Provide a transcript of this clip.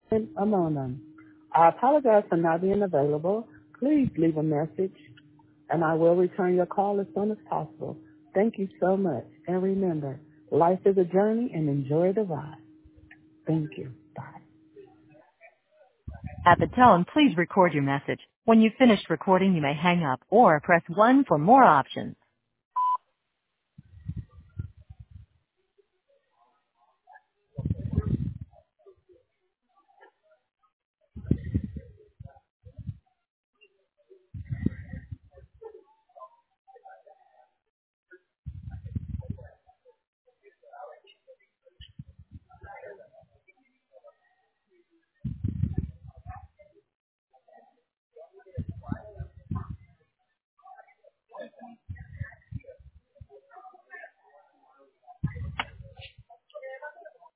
among them. I apologize for not being available. Please leave a message, and I will return your call as soon as possible. Thank you so much. And remember, life is a journey, and enjoy the ride. Thank you. Bye. At the tone, please record your message. When you've finished recording, you may hang up or press 1 for more options.